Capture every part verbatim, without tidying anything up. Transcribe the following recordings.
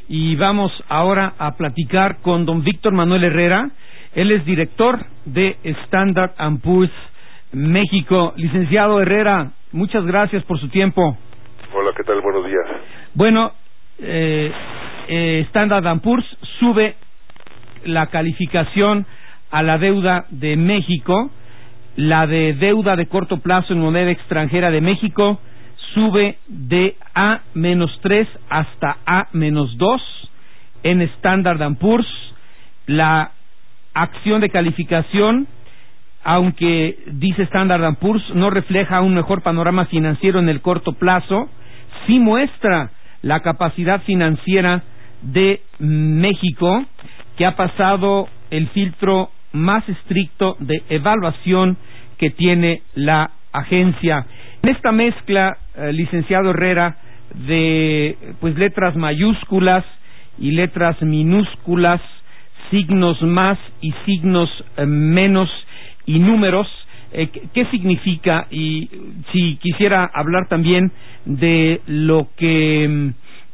y vamos ahora a platicar con don Víctor Manuel Herrera. Él es director de Standard and Poor's México. Licenciado Herrera, muchas gracias por su tiempo. Hola, ¿qué tal? Buenos días. Bueno, eh, eh, Standard and Poor's sube la calificación a la deuda de México. La de deuda de corto plazo en moneda extranjera de México sube de A menos tres hasta A menos dos en Standard and Poor's. La acción de calificación, aunque dice Standard and Poor's, no refleja un mejor panorama financiero en el corto plazo, sí muestra la capacidad financiera de México, que ha pasado el filtro más estricto de evaluación que tiene la agencia. En esta mezcla, eh, licenciado Herrera, de pues letras mayúsculas y letras minúsculas, signos más y signos eh, menos y números, eh, ¿qué significa? Y si quisiera hablar también de lo que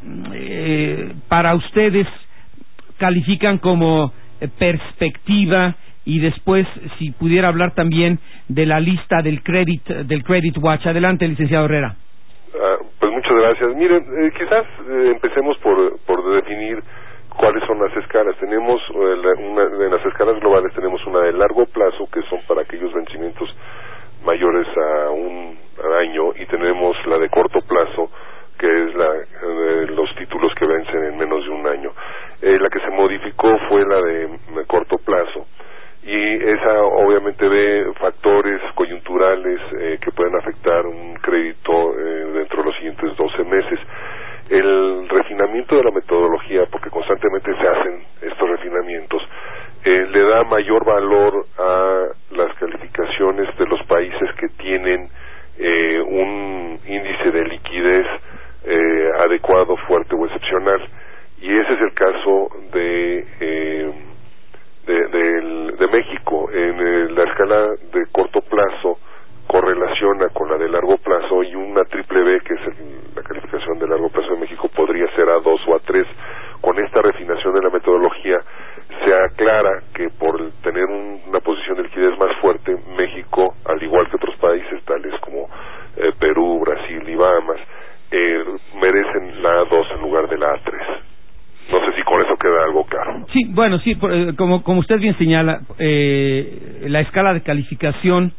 eh, para ustedes califican como eh, perspectiva, y después si pudiera hablar también de la lista del credit del Credit Watch. Adelante, licenciado Herrera. Ah, pues muchas gracias. Miren, eh, quizás eh, empecemos por, por definir cuáles son las escalas. Tenemos eh, la, una, en las escalas globales tenemos una de largo plazo, que son para aquellos vencimientos mayores a un año, y tenemos la de corto plazo, que es la de los títulos que vencen en menos de un año. Eh, la que se modificó fue la de corto plazo, y esa obviamente ve factores coyunturales eh, que pueden afectar un crédito eh, dentro de los siguientes doce meses. El refinamiento de la metodología, porque constantemente se hacen estos refinamientos, eh, le da mayor valor a las calificaciones de los países que tienen eh, un índice de liquidez eh, adecuado, fuerte o excepcional, y ese es el caso de eh, de, de, de México. En eh, la escala de corto plazo correlaciona con la de largo plazo, y una triple B, que es el, la calificación de largo plazo de México, podría ser A dos o A tres. Con esta refinación de la metodología se aclara que por tener un, una posición de liquidez más fuerte, México, al igual que otros países tales como eh, Perú, Brasil y Bahamas, eh, merecen la A dos en lugar de la A tres. No sé si con eso queda algo claro. Sí, bueno, sí, como, como usted bien señala, eh, la escala de calificación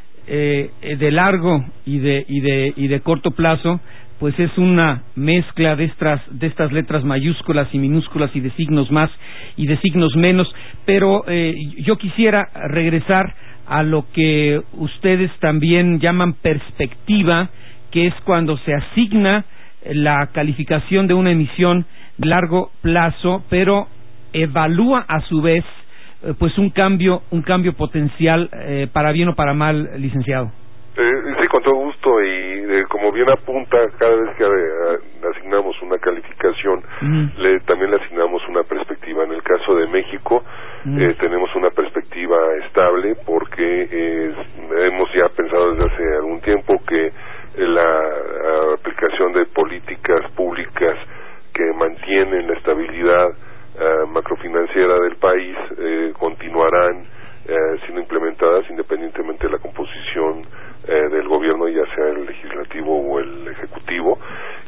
eh, de largo y de, y de, y de corto plazo, pues es una mezcla de estas, de estas letras mayúsculas y minúsculas y de signos más y de signos menos, pero eh, yo quisiera regresar a lo que ustedes también llaman perspectiva, que es cuando se asigna la calificación de una emisión de largo plazo, pero evalúa a su vez eh, pues un cambio, un cambio potencial eh, para bien o para mal, licenciado. Eh, sí, con todo gusto, y eh, como bien apunta, cada vez que eh, asignamos una calificación, uh-huh. le, también le asignamos una perspectiva. En el caso de México, uh-huh. eh, tenemos una perspectiva estable, porque eh, hemos ya pensado desde hace algún tiempo que eh, la uh, aplicación de políticas públicas que mantienen la estabilidad uh, macrofinanciera del país eh, continuarán eh, siendo implementadas independientemente de la composición Eh, del gobierno, ya sea el legislativo o el ejecutivo,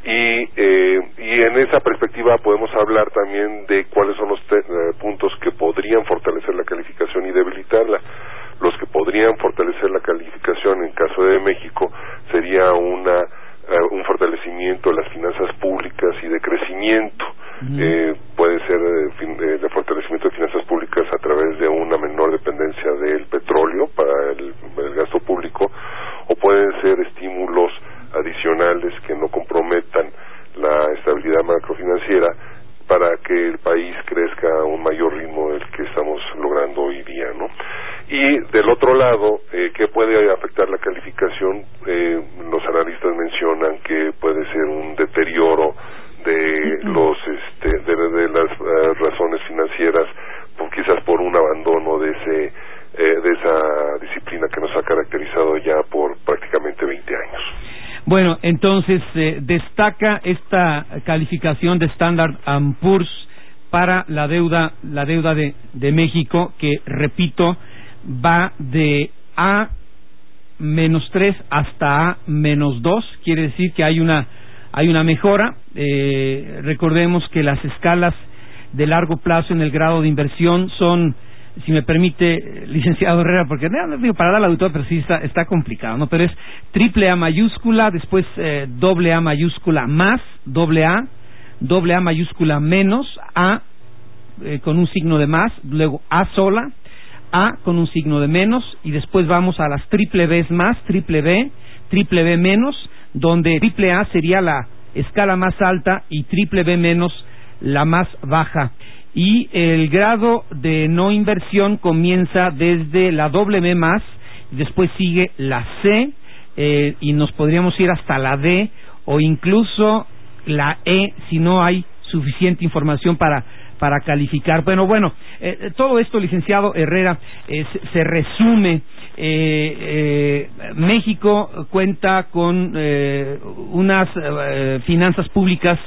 y eh, y en esa perspectiva podemos hablar también de cuáles son los te- eh, puntos que podrían fortalecer la calificación y debilitarla. Los que podrían fortalecer la calificación en caso de México sería una eh, un fortalecimiento de las finanzas públicas y de crecimiento. Uh-huh. Eh, puede ser eh, fin, eh, de fortalecimiento de finanzas públicas a través de una menor dependencia del petróleo para el, el gasto público, o pueden ser estímulos adicionales que no comprometan la estabilidad macrofinanciera para que el país crezca a un mayor ritmo del que estamos logrando hoy día, ¿no? Y del otro lado, eh, ¿qué puede afectar la calificación? Eh, los analistas mencionan que puede ser un deterioro de los este de, de las uh, razones financieras, por, quizás por un abandono de ese eh, de esa disciplina que nos ha caracterizado ya por prácticamente veinte años. Bueno, entonces eh, destaca esta calificación de Standard and Poor's para la deuda, la deuda de, de México, que repito, va de A menos tres hasta A menos dos, quiere decir que hay una, hay una mejora. Eh, recordemos que las escalas de largo plazo en el grado de inversión son, si me permite, licenciado Herrera, porque no, no digo para dar al auditor, pero sí está, está complicado, ¿no? Pero es triple A mayúscula, después eh, doble A mayúscula más, doble A, doble A mayúscula menos, A eh, con un signo de más, luego A sola, A con un signo de menos, y después vamos a las triple Bs más, triple B, triple B menos, donde triple A sería la escala más alta y triple B menos la más baja. Y el grado de no inversión comienza desde la doble B más, después sigue la C, eh, y nos podríamos ir hasta la D o incluso la E si no hay suficiente información para para calificar. Bueno, bueno, eh, todo esto, licenciado Herrera, eh, se, se resume. Eh, eh, México cuenta con eh, unas eh, finanzas públicas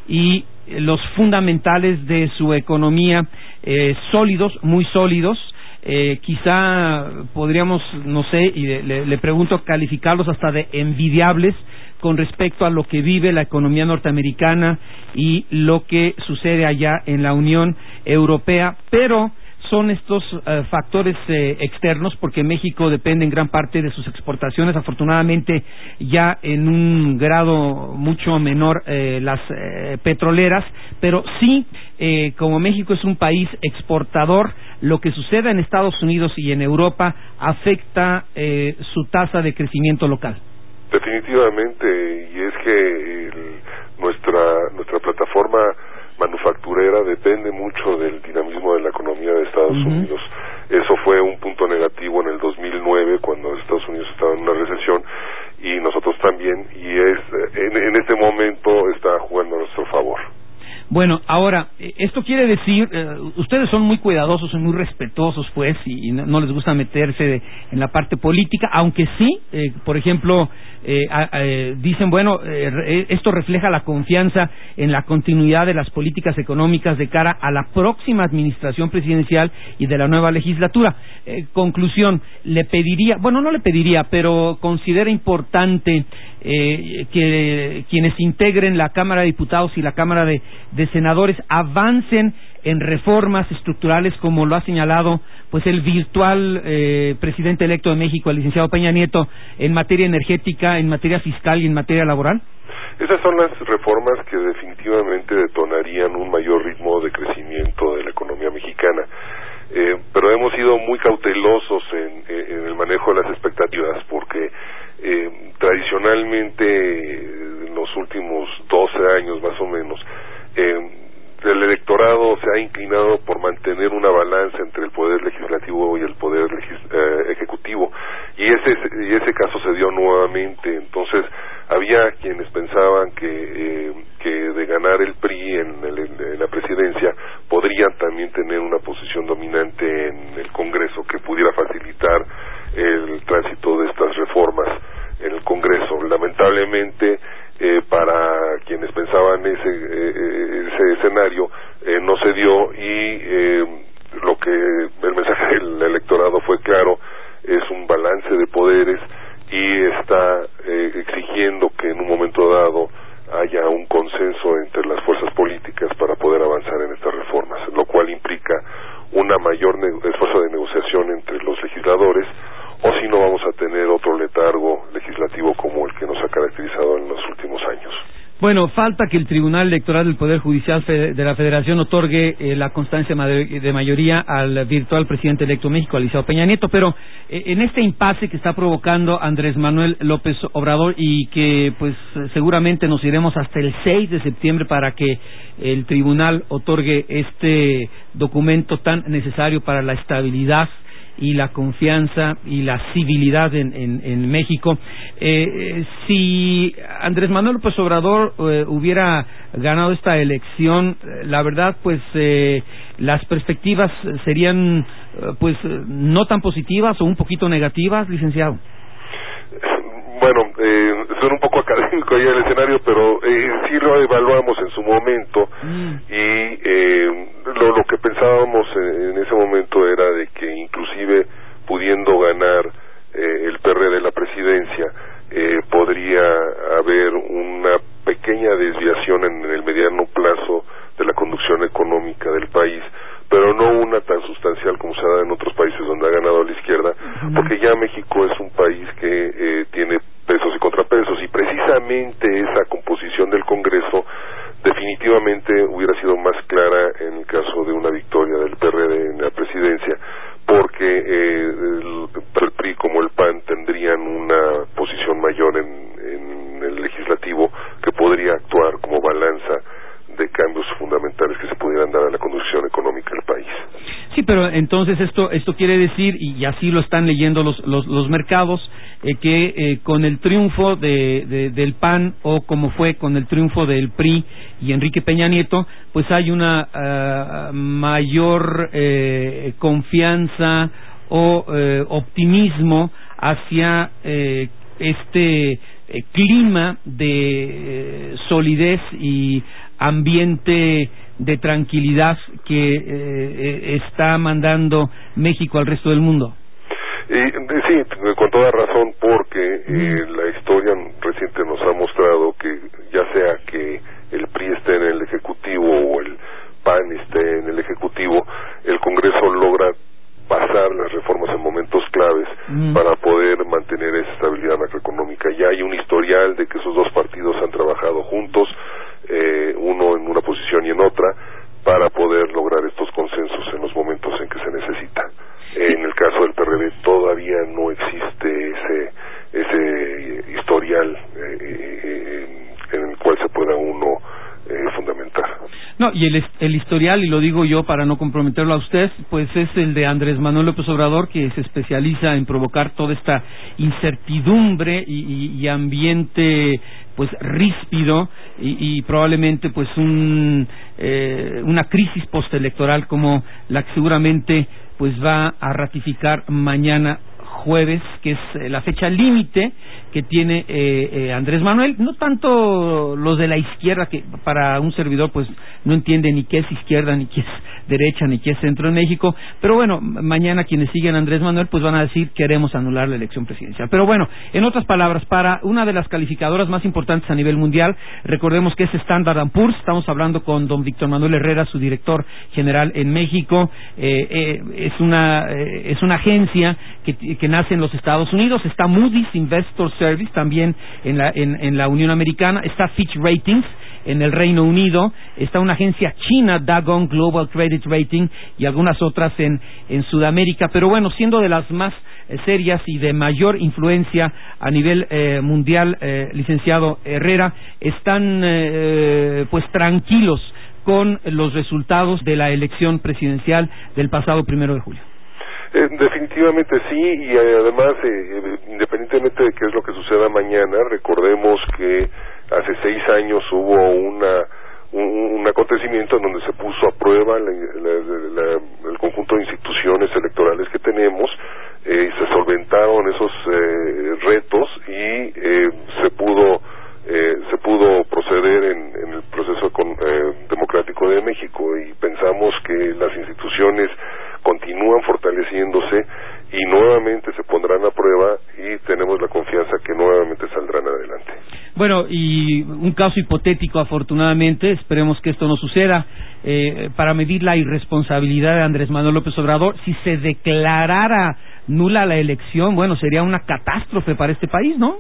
y los fundamentales de su economía eh, sólidos, muy sólidos. Eh, quizá podríamos, no sé, y le, le pregunto, calificarlos hasta de envidiables con respecto a lo que vive la economía norteamericana y lo que sucede allá en la Unión Europea, pero son estos uh, factores eh, externos, porque México depende en gran parte de sus exportaciones, afortunadamente ya en un grado mucho menor eh, las eh, petroleras, pero sí, eh, como México es un país exportador, lo que suceda en Estados Unidos y en Europa afecta eh, su tasa de crecimiento local. Definitivamente, y es que el, nuestra nuestra plataforma manufacturera depende mucho del dinamismo de la economía de Estados uh-huh. Unidos. Eso fue un punto negativo en el dos mil nueve, cuando Estados Unidos estaba en una recesión, y nosotros también, y es en, en este momento está jugando a nuestro favor. Bueno, ahora, esto quiere decir, eh, ustedes son muy cuidadosos, son muy respetuosos, pues, y, y no, no les gusta meterse de, en la parte política, aunque sí, eh, por ejemplo, eh, eh, dicen, bueno, eh, esto refleja la confianza en la continuidad de las políticas económicas de cara a la próxima administración presidencial y de la nueva legislatura. Eh, conclusión, le pediría, bueno, no le pediría, pero considera importante eh, que quienes integren la Cámara de Diputados y la Cámara de, de Senadores avancen en reformas estructurales, como lo ha señalado pues el virtual eh, presidente electo de México, el licenciado Peña Nieto, en materia energética, en materia fiscal y en materia laboral? Esas son las reformas que definitivamente detonarían un mayor ritmo de crecimiento de la economía mexicana. Eh, pero hemos sido muy cautelosos en, en el manejo de las expectativas, porque eh, tradicionalmente en los últimos doce años más o menos, eh, el electorado se ha inclinado por mantener una balanza entre el poder legislativo y el poder legis, eh, ejecutivo, y ese y ese caso se dio nuevamente. Entonces había quienes pensaban que eh, que de ganar el P R I en, el, en la presidencia podrían también tener una posición dominante en el Congreso que pudiera facilitar el tránsito de estas reformas en el Congreso. Lamentablemente, eh, para quienes pensaban ese eh, ese escenario, eh, no se dio, y eh, lo que el mensaje del electorado fue claro: es un balance de poderes, y está eh, exigiendo que en un momento dado haya un consenso entre las fuerzas políticas para poder avanzar en estas reformas, lo cual implica una mayor ne- esfuerzo de negociación entre los legisladores, o si no vamos a tener otro letargo legislativo como el que nos ha caracterizado en los últimos años. Bueno, falta que el Tribunal Electoral del Poder Judicial de la Federación otorgue eh, la constancia de mayoría al virtual presidente electo de México, al licenciado Peña Nieto, pero eh, en este impasse que está provocando Andrés Manuel López Obrador, y que pues seguramente nos iremos hasta el seis de septiembre para que el tribunal otorgue este documento tan necesario para la estabilidad y la confianza y la civilidad en, en, en México. Eh, si Andrés Manuel López Obrador eh, hubiera ganado esta elección, eh, la verdad, pues eh, las perspectivas serían eh, pues no tan positivas o un poquito negativas, licenciado. bueno, eh, suena un poco académico ahí el escenario, pero eh, sí lo evaluamos en su momento mm. y eh, lo, lo que pensábamos en, en ese momento era de que inclusive pudiendo ganar eh, el P R D la presidencia, eh, podría haber una pequeña desviación en, en el mediano plazo de la conducción económica del país, pero no una tan sustancial como se ha dado en otros países donde ha ganado la izquierda, uh-huh. porque ya México es un país que eh, tiene pesos y contrapesos, y precisamente esa composición del Congreso definitivamente hubiera sido más clara en el caso de una victoria del P R D en la presidencia, porque eh, el, el P R I como el P A N tendrían una posición mayor en, en el legislativo que podría actuar como balanza de cambios fundamentales que se pudieran dar a la conducción económica del país. Sí, pero entonces esto esto quiere decir, y así lo están leyendo los los, los mercados, eh, que eh, con el triunfo de, de, del P A N, o como fue con el triunfo del P R I y Enrique Peña Nieto, pues hay una uh, mayor eh, confianza o eh, optimismo hacia eh, este eh, clima de eh, solidez y ambiente de tranquilidad que eh, está mandando México al resto del mundo. Y, sí, con toda razón, porque eh, mm. la historia reciente nos ha mostrado que ya sea que el P R I esté en el Ejecutivo o el P A N esté en el Ejecutivo, el Congreso logra pasar las reformas en momentos claves mm. para poder mantener esa estabilidad macroeconómica. Ya hay un historial de que esos dos partidos han trabajado juntos, eh, uno en una posición y en otra, para poder lograr estos consensos en los momentos en que se necesita. En el caso del P R D todavía no existe ese ese historial eh, eh, en el cual se pueda uno eh, fundamentar. No, y el, el historial, y lo digo yo para no comprometerlo a usted, pues es el de Andrés Manuel López Obrador, que se especializa en provocar toda esta incertidumbre y, y, y ambiente pues ríspido y, y probablemente pues un eh, una crisis postelectoral como la que seguramente pues va a ratificar mañana jueves, que es eh, la fecha límite que tiene eh, eh, Andrés Manuel. No tanto los de la izquierda, que para un servidor pues no entiende ni qué es izquierda, ni qué es derecha, ni qué es centro en México, pero bueno, mañana quienes siguen a Andrés Manuel pues van a decir queremos anular la elección presidencial. Pero bueno, en otras palabras, para una de las calificadoras más importantes a nivel mundial, recordemos que es Standard and Poor's, estamos hablando con don Víctor Manuel Herrera, su director general en México. eh, eh, es una eh, es una agencia que, que nace en los Estados Unidos. Está Moody's Investor Service también en la en, en la Unión Americana, está Fitch Ratings en el Reino Unido, está una agencia china, Dagon Global Credit Rating, y algunas otras en en Sudamérica, pero bueno, siendo de las más eh, serias y de mayor influencia a nivel eh, mundial, eh, licenciado Herrera, están eh, pues tranquilos con los resultados de la elección presidencial del pasado primero de julio. Eh, definitivamente sí, y eh, además, eh, independientemente de qué es lo que suceda mañana, recordemos que hace seis años hubo una un, un acontecimiento en donde se puso a prueba la, la, la, el conjunto de instituciones electorales que tenemos, eh, se solventaron esos eh, retos y eh, se pudo eh, se pudo proceder en, en el proceso con, eh, democrático de México, y pensamos que las instituciones continúan fortaleciéndose y nuevamente se pondrán a prueba, y tenemos la confianza que nuevamente saldrán adelante. Bueno, y un caso hipotético, afortunadamente, esperemos que esto no suceda, eh, para medir la irresponsabilidad de Andrés Manuel López Obrador, si se declarara nula la elección, bueno, sería una catástrofe para este país, ¿no?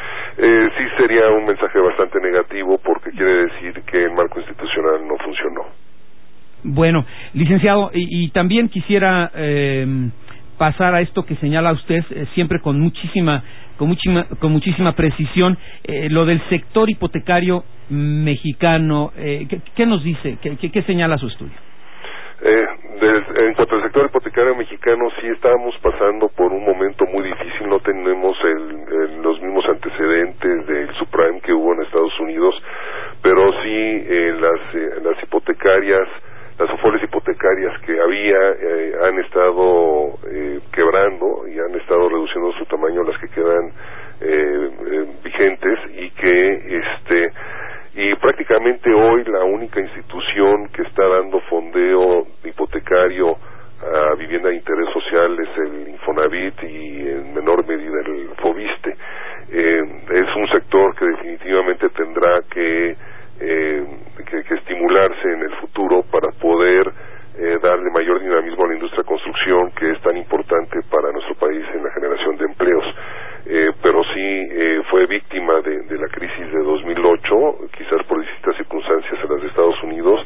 Eh, sí, sería un mensaje bastante negativo, porque quiere decir que el marco institucional no funcionó. Bueno, licenciado, y, y también quisiera eh, pasar a esto que señala usted eh, siempre con muchísima, con muchísima, con muchísima precisión, eh, lo del sector hipotecario mexicano. Eh, ¿qué, ¿Qué nos dice? ¿Qué, qué, qué señala su estudio? Eh, de, en cuanto al sector hipotecario mexicano, sí estamos pasando por un momento muy difícil. No tenemos el, el, los mismos antecedentes del subprime que hubo en Estados Unidos, pero sí eh, las, eh, las hipotecarias, las afores hipotecarias que había eh, han estado eh, quebrando y han estado reduciendo su tamaño. Las que quedan eh, eh, vigentes y que este y prácticamente hoy la única institución que está dando fondeo hipotecario a vivienda de interés social es el Infonavit y en menor medida el Fobiste. Eh, es un sector que definitivamente tendrá que, eh, que, que estimularse en el futuro para poder eh, darle mayor dinamismo a la industria de construcción, que es tan importante para nuestro país en la generación de empleos. Eh, pero sí eh, fue víctima de, de la crisis de dos mil ocho, quizás por distintas circunstancias en las de Estados Unidos,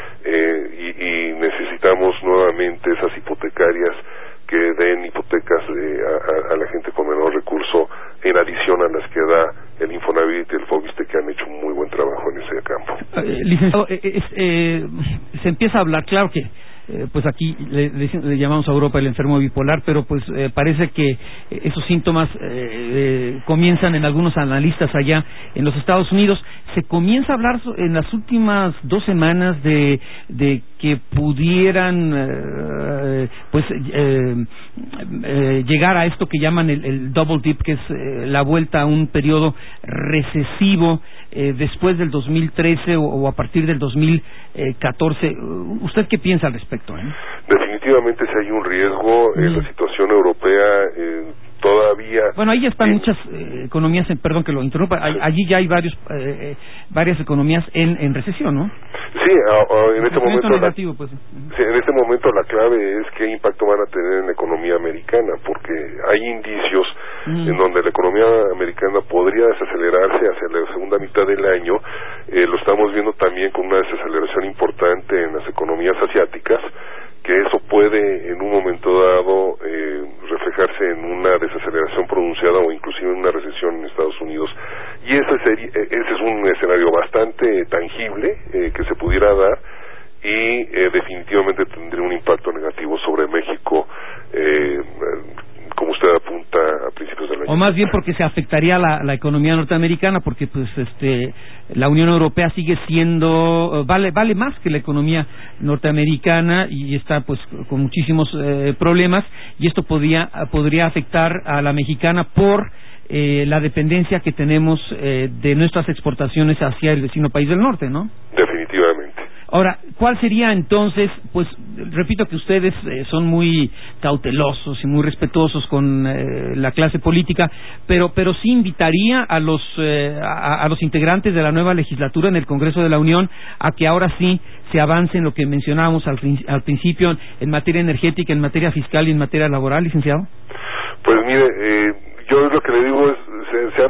eh, y, y necesitamos nuevamente esas hipotecarias que den hipotecas eh, a, a la gente con menor recurso, en adición a las que da el Infonavit y el Fobiste, que han hecho un muy buen trabajo en ese campo. Eh, licenciado, eh, eh, eh, se empieza a hablar, claro que Eh, pues aquí le, le, le llamamos a Europa el enfermo bipolar, pero pues eh, parece que esos síntomas eh, eh, comienzan en algunos analistas allá en los Estados Unidos. Se comienza a hablar en las últimas dos semanas de, de que pudieran eh, pues eh, eh, llegar a esto que llaman el, el double dip, que es eh, la vuelta a un periodo recesivo eh, después del dos mil trece o, o a partir del dos mil catorce. ¿Usted qué piensa al respecto? Eh? Definitivamente si hay un riesgo en mm. la situación europea. Eh, todavía bueno, ahí ya están eh, muchas eh, economías en, perdón que lo interrumpa, sí. Allí ya hay varios eh, varias economías en, en recesión, ¿no? Sí, a, a, en este momento negativo, la, pues. sí, en este momento la clave es qué impacto van a tener en la economía americana, porque hay indicios mm. en donde la economía americana podría desacelerarse hacia la segunda mitad del año. Eh, lo estamos viendo también con una desaceleración importante en las economías asiáticas, que eso puede en un momento dado eh, reflejarse en una desaceleración pronunciada o inclusive en una recesión en Estados Unidos, y ese sería, ese es un escenario bastante tangible eh, que se pudiera dar, y eh, definitivamente tendría un impacto negativo sobre México, eh, como usted apunta, a principios del año. O más bien porque se afectaría la, la economía norteamericana, porque pues este la Unión Europea sigue siendo vale vale más que la economía norteamericana y está pues con muchísimos eh, problemas, y esto podría podría afectar a la mexicana por eh, la dependencia que tenemos eh, de nuestras exportaciones hacia el vecino país del norte, ¿no? Definitivamente. Ahora, ¿cuál sería entonces? Pues repito que ustedes eh, son muy cautelosos y muy respetuosos con eh, la clase política, pero pero sí invitaría a los eh, a, a los integrantes de la nueva legislatura en el Congreso de la Unión a que ahora sí se avance en lo que mencionábamos al, al principio, en materia energética, en materia fiscal y en materia laboral, licenciado. Pues mire, eh, yo lo que le digo es se, se han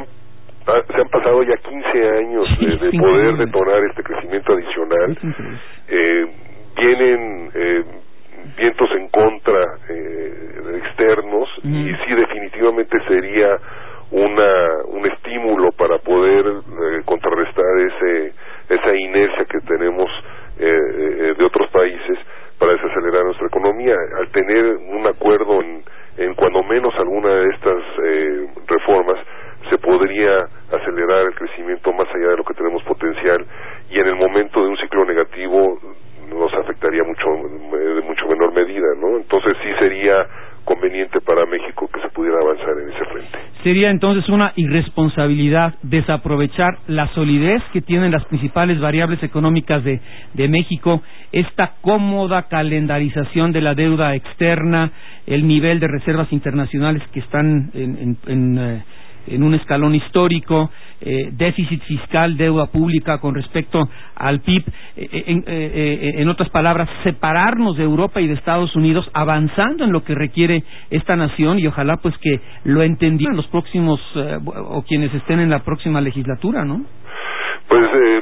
se han pasado ya quince años de, de poder detonar este crecimiento adicional. Eh, vienen eh, vientos en contra eh, externos, mm. y sí definitivamente sería una un estímulo para poder eh, contrarrestar ese esa inercia que tenemos eh, de otros países para desacelerar nuestra economía. Al tener un acuerdo en, en cuando menos alguna de estas eh, reformas, se podría acelerar el crecimiento más allá de lo que tenemos potencial, y en el momento de un ciclo negativo nos afectaría mucho de mucho menor medida, ¿no? Entonces sí sería conveniente para México que se pudiera avanzar en ese frente. Sería entonces una irresponsabilidad desaprovechar la solidez que tienen las principales variables económicas de, de México, esta cómoda calendarización de la deuda externa, el nivel de reservas internacionales que están en, en, en eh, en un escalón histórico, eh, déficit fiscal, deuda pública con respecto al P I B, eh, en, eh, en otras palabras, separarnos de Europa y de Estados Unidos, avanzando en lo que requiere esta nación, y ojalá pues que lo entendieran los próximos eh, o quienes estén en la próxima legislatura, ¿no? Pues eh,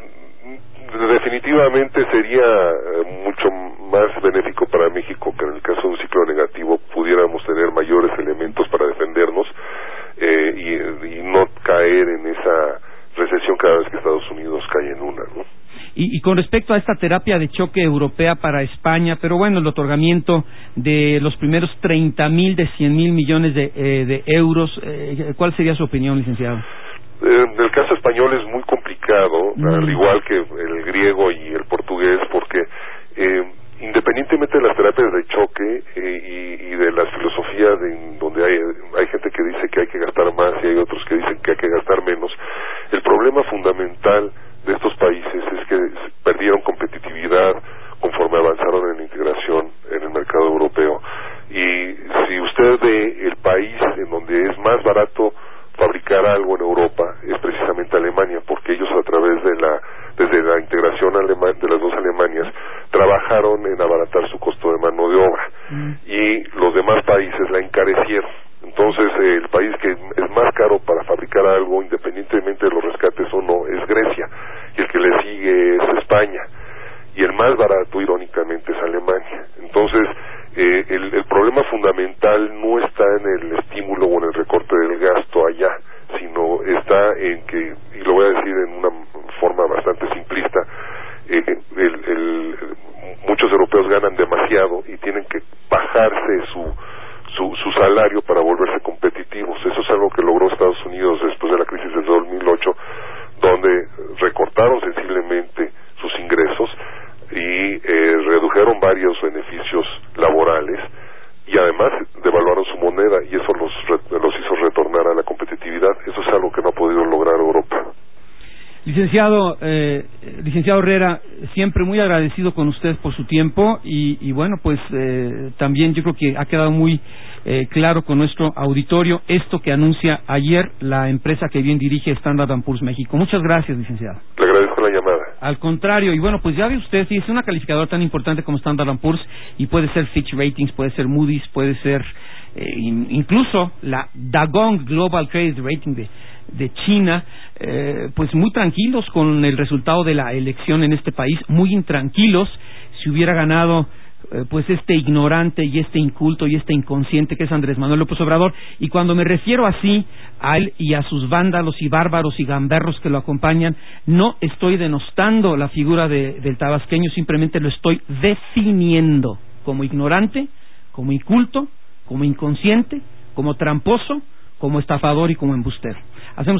definitivamente sería eh, mucho más benéfico para México que en el caso de un ciclo negativo pudiéramos tener mayores elementos para defendernos, Eh, y, y no caer en esa recesión cada vez que Estados Unidos cae en una, ¿no? Y, y con respecto a esta terapia de choque europea para España, pero bueno, el otorgamiento de los primeros treinta mil de cien mil millones de, eh, de euros, eh, ¿cuál sería su opinión, licenciado? Eh, el caso español es muy complicado, mm. al igual que el griego y el portugués, porque eh, independientemente de las terapias de choque eh, y, y de las filosofías de, donde hay hay gente que dice que hay que gastar más y hay otros que dicen en donde es más barato fabricar algo en Europa es precisamente Alemania, porque ellos a través de la desde la integración alema- de las dos Alemanias trabajaron en abaratar su costo de mano de obra mm. y los demás países la encarecieron. Entonces eh, el país que es más caro para fabricar algo, independientemente de los rescates o no, es Grecia, y el que le sigue es España, y el más barato, irónicamente, es Alemania. Entonces eh, el, el problema fundamental no está en el estímulo o en el recorte del gasto allá, sino está en que, y lo voy a decir en una forma bastante simplista, eh, el, el, muchos europeos ganan demasiado y tienen que bajarse su Su, su salario para volverse competitivos. Eso es algo que logró Estados Unidos después de la crisis del dos mil ocho, donde recortaron sensiblemente sus ingresos y eh, redujeron varios beneficios laborales y además devaluaron su moneda, y eso los, los hizo retornar a la competitividad. Eso es algo que no ha podido lograr Europa. Licenciado, eh, licenciado Herrera, siempre muy agradecido con usted por su tiempo y, y bueno, pues eh, también yo creo que ha quedado muy eh, claro con nuestro auditorio esto que anuncia ayer la empresa que bien dirige Standard and Poor's México. Muchas gracias, licenciado. Le agradezco la llamada. Al contrario, y bueno, pues ya ve usted, si es una calificadora tan importante como Standard and Poor's, y puede ser Fitch Ratings, puede ser Moody's, puede ser eh, incluso la Dagong Global Credit Rating de de China, eh, pues muy tranquilos con el resultado de la elección en este país, muy intranquilos si hubiera ganado eh, pues este ignorante y este inculto y este inconsciente que es Andrés Manuel López Obrador. Y cuando me refiero así a él y a sus vándalos y bárbaros y gamberros que lo acompañan, no estoy denostando la figura de, del tabasqueño, simplemente lo estoy definiendo como ignorante, como inculto, como inconsciente, como tramposo, como estafador y como embustero. Hacemos